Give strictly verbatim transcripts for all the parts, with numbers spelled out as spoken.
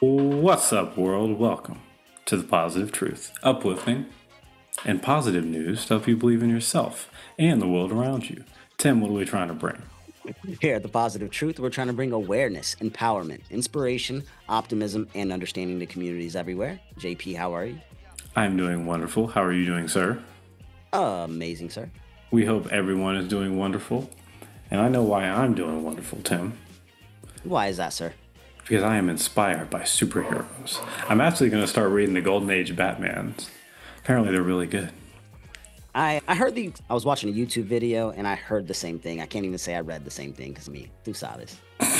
What's up, world? Welcome to The Positive Truth, uplifting and positive news to help you believe in yourself and the world around you. Tim, what are we trying to bring? Here at The Positive Truth, we're trying to bring awareness, empowerment, inspiration, optimism, and understanding to communities everywhere. J P, how are you? I'm doing wonderful. How are you doing, sir? Uh, amazing, sir. We hope everyone is doing wonderful. And I know why I'm doing wonderful, Tim. Why is that, sir? Because I am inspired by superheroes. I'm actually going to start reading the Golden Age Batmans. Apparently, they're really good. I, I heard the, I was watching a YouTube video and I heard the same thing. I can't even say I read the same thing because me, tú sabes.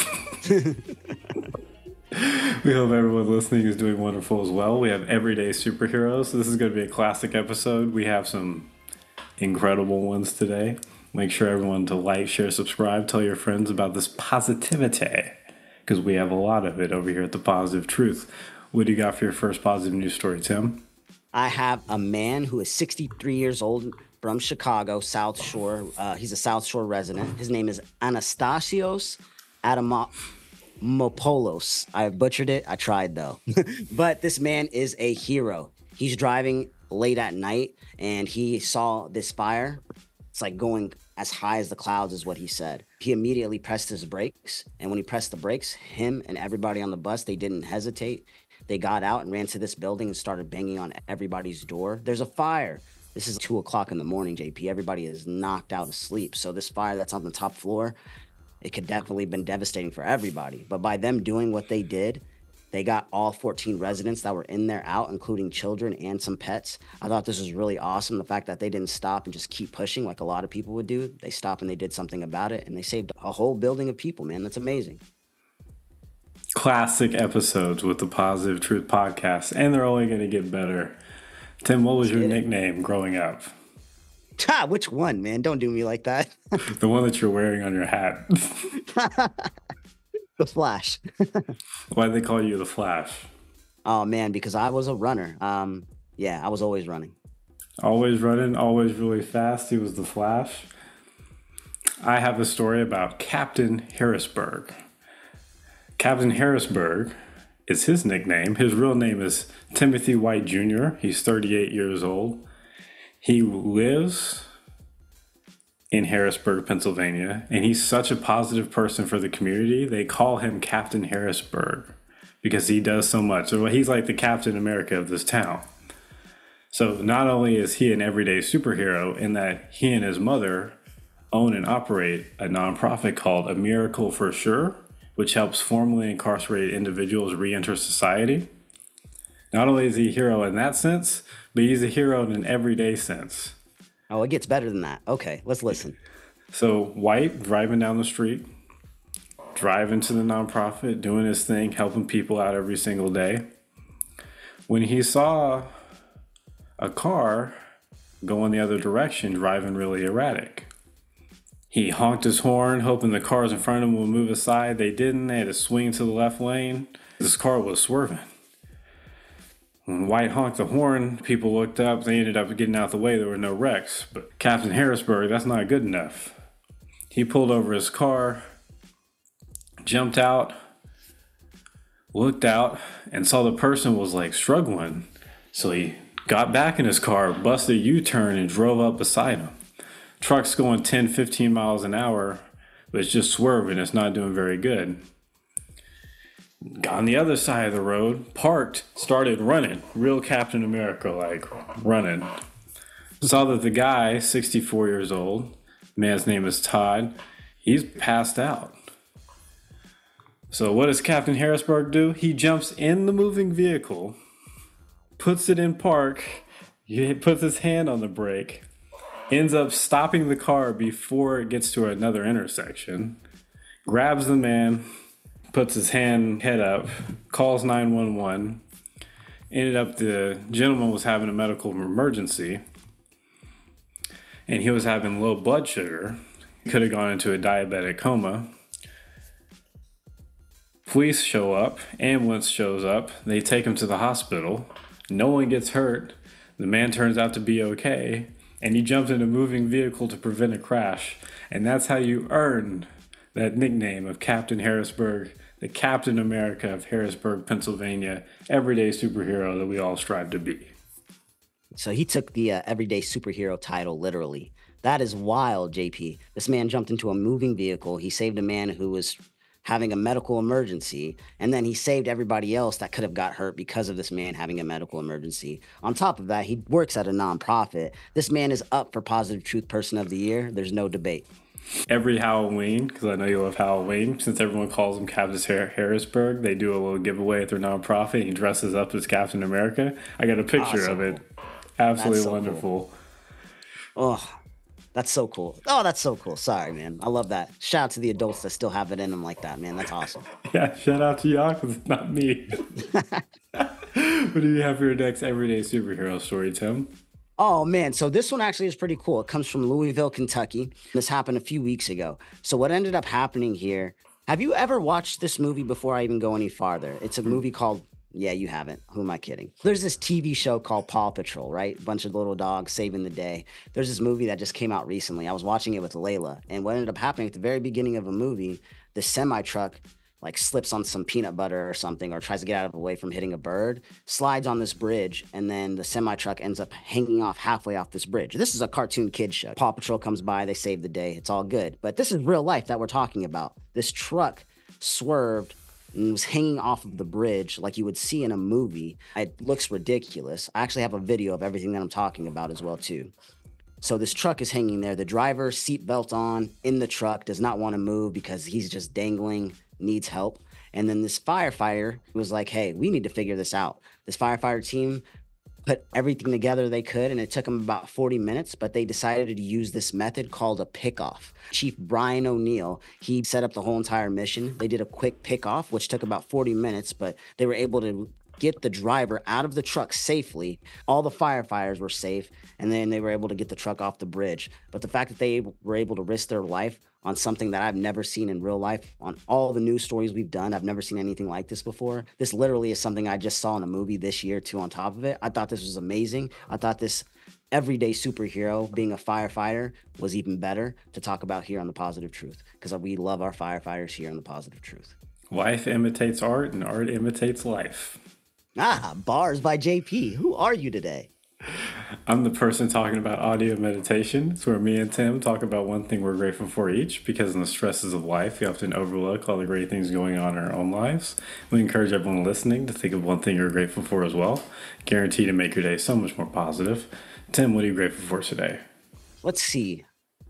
We hope everyone listening is doing wonderful as well. We have everyday superheroes. This is going to be a classic episode. We have some incredible ones today. Make sure everyone to like, share, subscribe, tell your friends about this positivity, because we have a lot of it over here at The Positive Truth. What do you got for your first positive news story, Tim? I have a man who is sixty-three years old from Chicago, South Shore. Uh, he's a South Shore resident. His name is Anastasios Adamopoulos. I butchered it. I tried, though. But this man is a hero. He's driving late at night, and he saw this fire. It's like going as high as the clouds is what he said. He immediately pressed his brakes. And when he pressed the brakes, him and everybody on the bus, they didn't hesitate. They got out and ran to this building and started banging on everybody's door. There's a fire. This is two o'clock in the morning, J P. Everybody is knocked out of sleep. So this fire that's on the top floor, it could definitely have been devastating for everybody. But by them doing what they did, they got all fourteen residents that were in there out, including children and some pets. I thought this was really awesome. The fact that they didn't stop and just keep pushing like a lot of people would do. They stopped and they did something about it, and they saved a whole building of people, man. That's amazing. Classic episodes with the Positive Truth podcast, and they're only going to get better. Tim, what was your nickname growing up? Ah, which one, man? Don't do me like that. The one that you're wearing on your hat. The Flash. Why do they call you the Flash? Oh, man, because I was a runner. Um, yeah, I was always running. Always running, always really fast. He was the Flash. I have a story about Captain Harrisburg. Captain Harrisburg is his nickname. His real name is Timothy White Junior He's thirty-eight years old. He lives in Harrisburg, Pennsylvania, and he's such a positive person for the community. They call him Captain Harrisburg because he does so much. So he's like the Captain America of this town. So not only is he an everyday superhero in that he and his mother own and operate a nonprofit called A Miracle for Sure, which helps formerly incarcerated individuals re-enter society. Not only is he a hero in that sense, but he's a hero in an everyday sense. Oh, it gets better than that. Okay, let's listen. So White driving down the street, driving to the nonprofit, doing his thing, helping people out every single day. When he saw a car going the other direction, driving really erratic, he honked his horn, hoping the cars in front of him would move aside. They didn't. They had to swing to the left lane. This car was swerving. When White honked the horn, people looked up. They ended up getting out the way. There were no wrecks. But Captain Harrisburg, that's not good enough. He pulled over his car, jumped out, looked out, and saw the person was like struggling. So he got back in his car, busted a U-turn, and drove up beside him. Truck's going ten, fifteen miles an hour, but it's just swerving. It's not doing very good. Got on the other side of the road, parked, started running. Real Captain America, like running. Saw that the guy, sixty-four years old, man's name is Todd, he's passed out. So what does Captain Harrisburg do? He jumps in the moving vehicle, puts it in park, he puts his hand on the brake, ends up stopping the car before it gets to another intersection, grabs the man, puts his hand head up, calls nine one one. Ended up the gentleman was having a medical emergency, and he was having low blood sugar. Could have gone into a diabetic coma. Police show up, ambulance shows up, they take him to the hospital. No one gets hurt. The man turns out to be okay, and he jumped in a moving vehicle to prevent a crash. And that's how you earn that nickname of Captain Harrisburg, the Captain America of Harrisburg, Pennsylvania, everyday superhero that we all strive to be. So he took the uh, everyday superhero title literally. That is wild, J P. This man jumped into a moving vehicle. He saved a man who was having a medical emergency, and then he saved everybody else that could have got hurt because of this man having a medical emergency. On top of that, he works at a nonprofit. This man is up for Positive Truth Person of the Year. There's no debate. Every Halloween, because I know you love Halloween, since everyone calls him Captain Harrisburg, they do a little giveaway at their nonprofit. He dresses up as Captain America. I got a picture Awesome. of it. Absolutely so wonderful. Cool. Oh, that's so cool. Oh, that's so cool. Sorry, man. I love that. Shout out to the adults that still have it in them like that, man. That's awesome. Yeah, shout out to y'all because it's not me. What do you have for your next everyday superhero story, Tim? Oh, man. So this one actually is pretty cool. It comes from Louisville, Kentucky. This happened a few weeks ago. So what ended up happening here, have you ever watched this movie before I even go any farther? It's a movie called... Yeah, you haven't. Who am I kidding? There's this T V show called Paw Patrol, right? A bunch of little dogs saving the day. There's this movie that just came out recently. I was watching it with Layla, and what ended up happening at the very beginning of a movie, the semi truck like slips on some peanut butter or something, or tries to get out of the way from hitting a bird, slides on this bridge, and then the semi truck ends up hanging off halfway off this bridge. This is a cartoon kid show. Paw Patrol comes by, they save the day. It's all good. But this is real life that we're talking about. This truck swerved and was hanging off of the bridge like you would see in a movie. It looks ridiculous. I actually have a video of everything that I'm talking about as well, too. So this truck is hanging there. The driver, seatbelt on, in the truck, does not want to move because he's just dangling, needs help. And then this firefighter was like, hey, we need to figure this out. This firefighter team put everything together they could, and it took them about forty minutes, but they decided to use this method called a pick-off. Chief Brian O'Neill, he set up the whole entire mission. They did a quick pick-off, which took about forty minutes, but they were able to get the driver out of the truck safely. All the firefighters were safe, and then they were able to get the truck off the bridge. But the fact that they were able to risk their life on something that I've never seen in real life, on all the news stories we've done, I've never seen anything like this before. This literally is something I just saw in a movie this year, too, on top of it. I thought this was amazing. I thought this everyday superhero, being a firefighter, was even better to talk about here on The Positive Truth, because we love our firefighters here on The Positive Truth. Life imitates art, and art imitates life. Ah, bars by J P. Who are you today? I'm the person talking about audio meditation. It's where me and Tim talk about one thing we're grateful for each, because in the stresses of life, we often overlook all the great things going on in our own lives. We encourage everyone listening to think of one thing you're grateful for as well. Guaranteed to make your day so much more positive. Tim, what are you grateful for today? Let's see.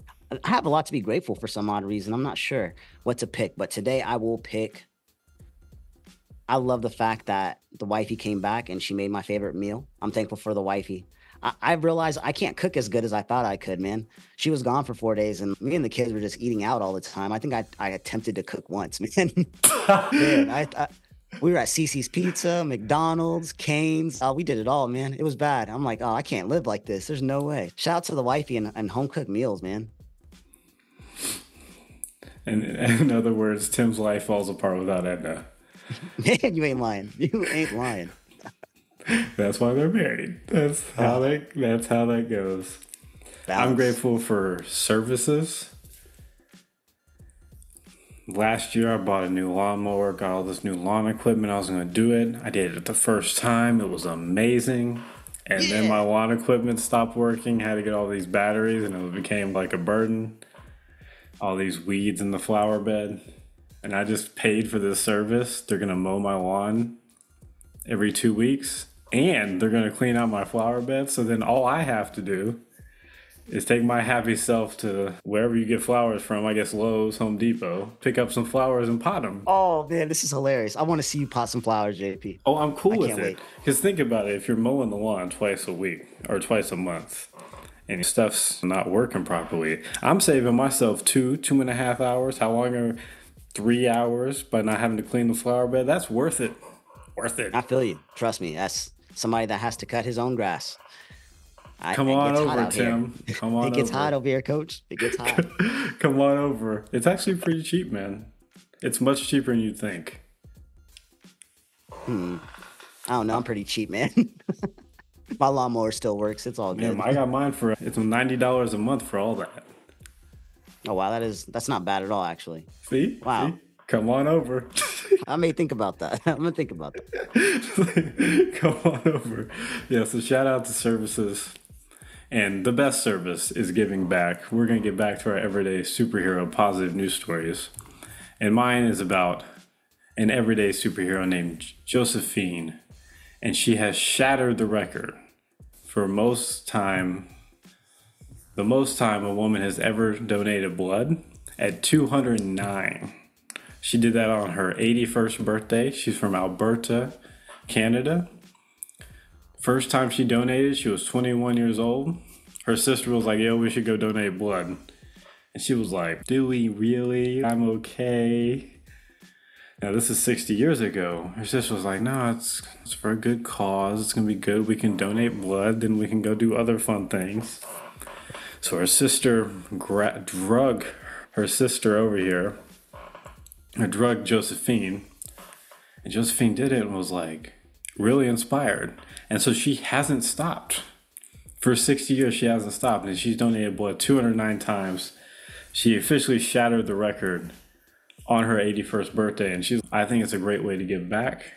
I have a lot to be grateful for some odd reason. I'm not sure what to pick, but today I will pick. I love the fact that the wifey came back and she made my favorite meal. I'm thankful for the wifey. I, I realized I can't cook as good as I thought I could, man. She was gone for four days and me and the kids were just eating out all the time. I think I, I attempted to cook once, man. man I, I, we were at Cece's Pizza, McDonald's, Cane's. Uh, we did it all, man. It was bad. I'm like, oh, I can't live like this. There's no way. Shout out to the wifey and, and home cooked meals, man. And in other words, Tim's life falls apart without Edna. Man, you ain't lying. You ain't lying. That's why they're married. That's how that. That's how that goes. Balance. I'm grateful for services. Last year, I bought a new lawnmower, got all this new lawn equipment. I was going to do it. I did it the first time. It was amazing. And yeah. Then my lawn equipment stopped working. Had to get all these batteries, and it became like a burden. All these weeds in the flower bed. And I just paid for this service. They're going to mow my lawn every two weeks. And they're going to clean out my flower bed. So then all I have to do is take my happy self to wherever you get flowers from. I guess Lowe's, Home Depot. Pick up some flowers and pot them. Oh, man, this is hilarious. I want to see you pot some flowers, J P. Oh, I'm cool with it. Because think about it. If you're mowing the lawn twice a week or twice a month, and stuff's not working properly, I'm saving myself two, two and a half hours. How long are three hours by not having to clean the flower bed? That's worth it. Worth it. I feel you. Trust me. That's somebody that has to cut his own grass. I, Come on over, Tim. Here. Come on It gets over. hot over here, Coach. It gets hot. Come on over. It's actually pretty cheap, man. It's much cheaper than you'd think. Hmm. I don't know. I'm pretty cheap, man. My lawnmower still works. It's all good. Man, I got mine for it's ninety dollars a month for all that. Oh wow, that is that's not bad at all, actually. See? Wow. See? Come on over. I may think about that. I'm gonna think about that. Come on over. Yeah, so shout out to services. And the best service is giving back. We're going to get back to our everyday superhero positive news stories. And mine is about an everyday superhero named Josephine. And she has shattered the record for most time, the most time a woman has ever donated blood at two hundred nine. She did that on her eighty-first birthday. She's from Alberta, Canada. First time she donated, she was twenty-one years old. Her sister was like, yo, we should go donate blood. And she was like, do we really? I'm okay. Now, this is sixty years ago. Her sister was like, no, it's, it's for a good cause. It's going to be good. We can donate blood, then we can go do other fun things. So her sister gra- drug her sister over here, or drug Josephine. And Josephine did it and was like, really inspired. And so she hasn't stopped. For sixty years, she hasn't stopped. And she's donated blood two hundred nine times. She officially shattered the record on her eighty-first birthday. And she's, I think it's a great way to give back.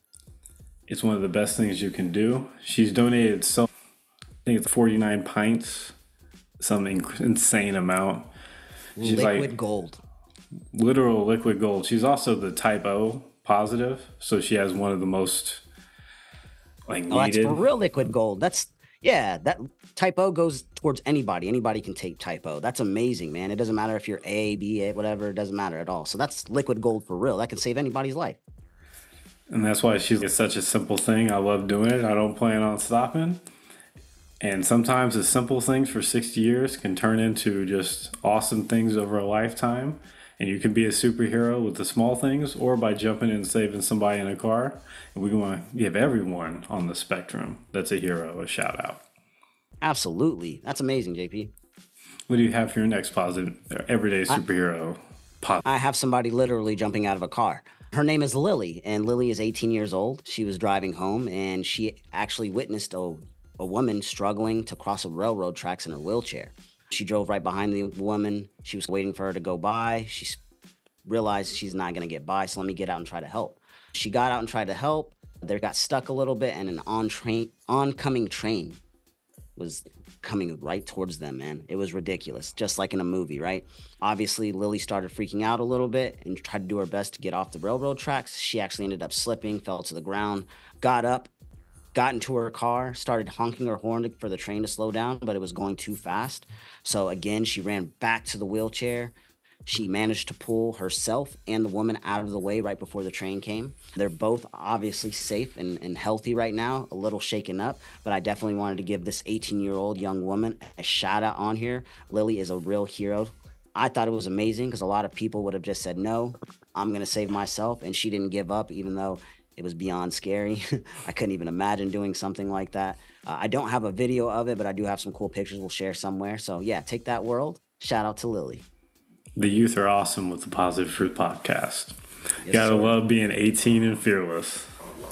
It's one of the best things you can do. She's donated so, I think it's forty-nine pints, some insane amount. She's Liquid like, gold. Literal liquid gold. She's also the type O positive. So she has one of the most like needed. Oh, that's for real liquid gold. That's, yeah, that type O goes towards anybody. Anybody can take type O. That's amazing, man. It doesn't matter if you're A, B, A, whatever. It doesn't matter at all. So that's liquid gold for real. That can save anybody's life. And that's why she's it's such a simple thing. I love doing it. I don't plan on stopping. And sometimes the simple things for sixty years can turn into just awesome things over a lifetime. And you can be a superhero with the small things or by jumping in and saving somebody in a car. And we want to give everyone on the spectrum that's a hero a shout out. Absolutely. That's amazing, J P. What do you have for your next positive, everyday superhero? I, I have somebody literally jumping out of a car. Her name is Lily, and Lily is eighteen years old. She was driving home, and she actually witnessed a, a woman struggling to cross a railroad tracks in her wheelchair. She drove right behind the woman. She was waiting for her to go by. She realized she's not going to get by, so let me get out and try to help. She got out and tried to help. They got stuck a little bit, and an on train, oncoming train was coming right towards them, man. It was ridiculous, just like in a movie, right? Obviously, Lily started freaking out a little bit and tried to do her best to get off the railroad tracks. She actually ended up slipping, fell to the ground, got up, got into her car, started honking her horn for the train to slow down, but it was going too fast. So again, she ran back to the wheelchair. She managed to pull herself and the woman out of the way right before the train came. They're both obviously safe and, and healthy right now, a little shaken up, but I definitely wanted to give this eighteen-year-old young woman a shout out on here. Lily is a real hero. I thought it was amazing because a lot of people would have just said, no, I'm going to save myself. And she didn't give up, even though it was beyond scary. I couldn't even imagine doing something like that. Uh, I don't have a video of it, but I do have some cool pictures we'll share somewhere. So yeah, take that world. Shout out to Lily. The youth are awesome with the Positive Fruit Podcast. Yes, Gotta sir. love being eighteen and fearless.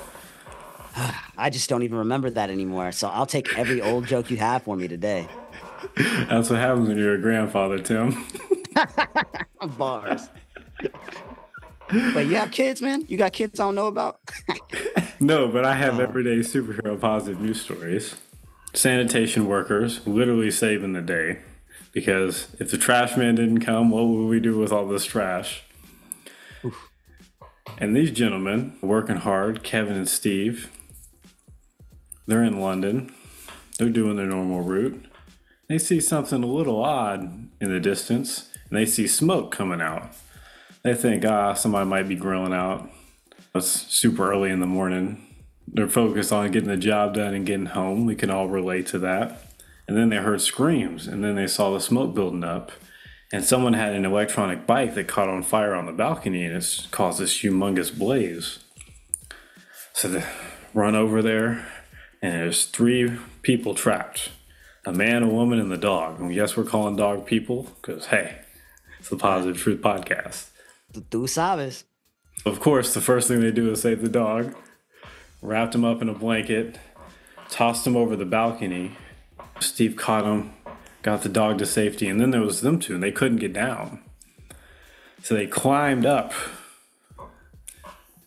I just don't even remember that anymore. So I'll take every old joke you have for me today. That's what happens when you're a grandfather, Tim. Bars. But you have kids, man? You got kids I don't know about? No, but I have everyday superhero positive news stories. Sanitation workers literally saving the day. Because if the trash man didn't come, what would we do with all this trash? Oof. And these gentlemen, working hard, Kevin and Steve, they're in London. They're doing their normal route. They see something a little odd in the distance, and they see smoke coming out. They think, ah, somebody might be grilling out. It's super early in the morning. They're focused on getting the job done and getting home. We can all relate to that. And then they heard screams, and then they saw the smoke building up. And someone had an electronic bike that caught on fire on the balcony, and it's caused this humongous blaze. So they run over there, and there's three people trapped. A man, a woman, and the dog. And yes, we're calling dog people, because, hey, it's the Positive Truth Podcast. Tú sabes. Of course, the first thing they do is save the dog. Wrapped him up in a blanket, tossed him over the balcony. Steve caught him, got the dog to safety, and then there was them two, and they couldn't get down. So they climbed up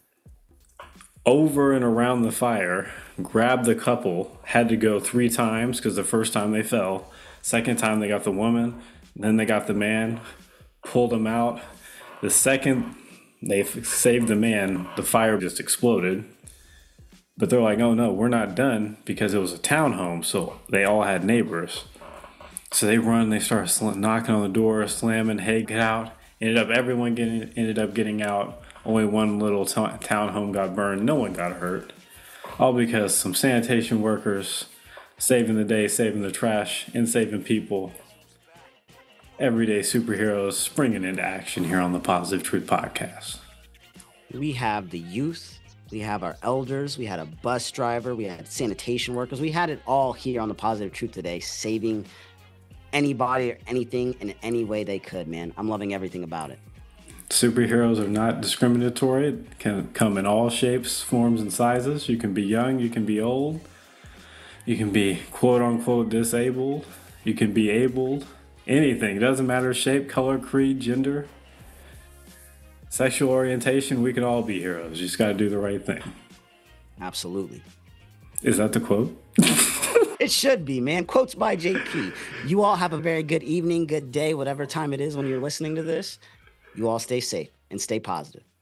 over and around the fire, grabbed the couple, had to go three times because the first time they fell. Second time they got the woman, then they got the man, pulled him out. The second they f- saved the man, the fire just exploded. But they're like, oh no, we're not done because it was a townhome, so they all had neighbors. So they run, they start sl- knocking on the door, slamming, hey, get out. Ended up, everyone getting ended up getting out. Only one little t- townhome got burned. No one got hurt. All because some sanitation workers saving the day, saving the trash, and saving people. Everyday superheroes springing into action here on the Positive Truth Podcast. We have the youth, we have our elders, we had a bus driver, we had sanitation workers. We had it all here on the Positive Truth today, saving anybody or anything in any way they could, man. I'm loving everything about it. Superheroes are not discriminatory. It can come in all shapes, forms, and sizes. You can be young, you can be old, you can be quote unquote disabled, you can be abled, anything. It doesn't matter shape, color, creed, gender, sexual orientation. We can all be heroes. You just got to do the right thing. Absolutely. Is that the quote? It should be, man. Quotes by J P. You all have a very good evening, good day, whatever time it is when you're listening to this. You all stay safe and stay positive.